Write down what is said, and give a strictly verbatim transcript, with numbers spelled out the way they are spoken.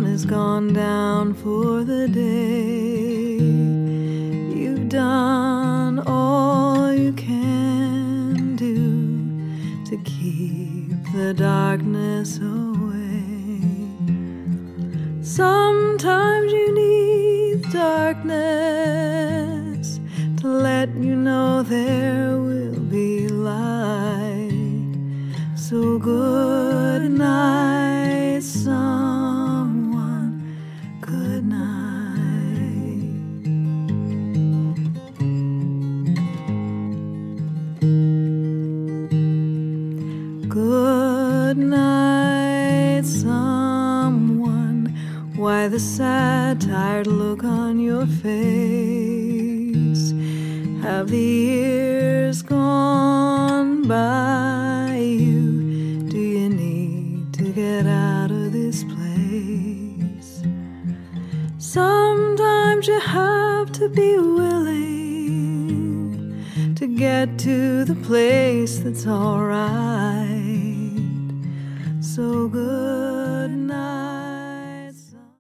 sun has gone down for the day. You've done all you can do to keep the darkness away. Sometimes you need darkness to let you know there will be light. So good night, someone, good night. Good night, someone. Why the sad, tired look on your face? Have the years gone by you? Do you need to get out of this place? Sometimes you have to be willing to get to the place that's all right. So good night.